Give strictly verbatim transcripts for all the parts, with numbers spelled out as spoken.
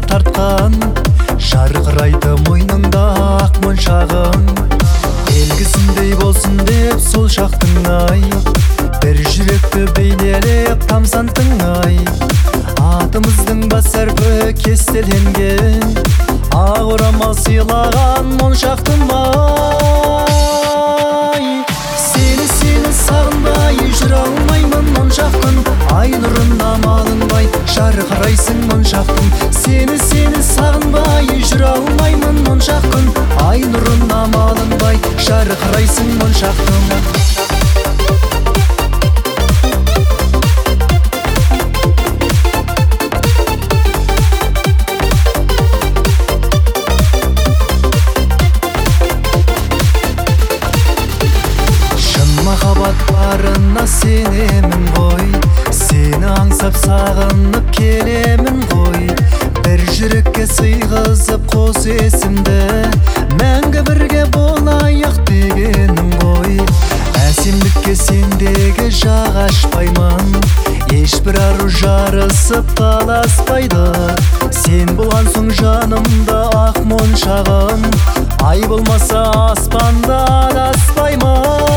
тарткан, жарқырайды мойныңда ақ моншағың. Белгісіндей болсын деп сол шақтың ай, бір жүректі бейнелеп тамсанттың ай. Атымыздың бас әрпі кестеленген, ақ орамал сыйлаған моншақтың ай. Сені сені сағынбай жүре алмаймын моншақтың, ай нұрына малынбай жарқырайсың моншақтың. Сені сені сағынбай жүре алмаймын моншақтың, ай нұрына малынбай жарқырайсың моншақтың. Махаббат барына сенемін ғой, сені аңсап сағынып келемін ғой. Бір жүрекке сыйғызып қос есімді, мәңгі бірге болайық дегенім ғой. Әсемдікке сендегі жақ ашпаймын, ешбір ару жарысып таласпайды. Сен болған соң жанымда ақ моншағым, ай болмаса аспанда адаспаймын.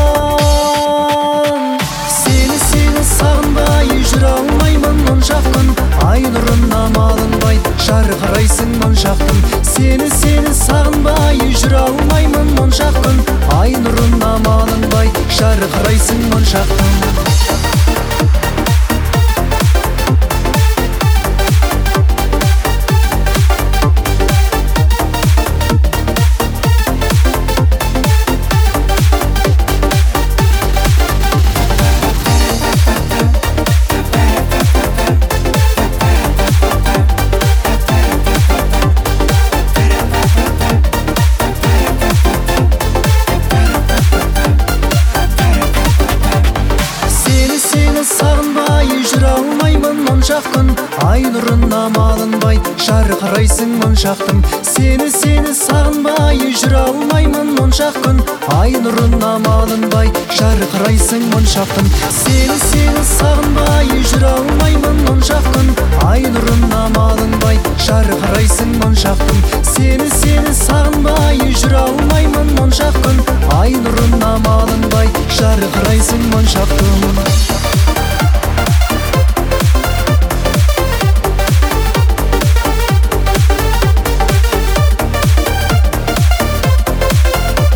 Жүре алмаймын моншақтың, ай нұрына малынбай жарқырайсың моншақтың. Сені сені сағынбай жүре алмаймын моншақтың, ай нұрына малынбай жарқырайсың моншақтың. Сағынбай жүре алмаймын моншақтың, ай нұрына малынбай жарқырайсың моншақтың. Сені сені сағынбай жүре алмаймын моншақтың, ай нұрына малынбай жарқырайсың моншақтың. Сені сені сағынбай жүре алмаймын моншақтың, ай нұрына малынбай жарқырайсың моншақтың. Сені сені сағынбай жүре алмаймын моншақтың, ай нұрына малынбай жарқырайсың моншақтың.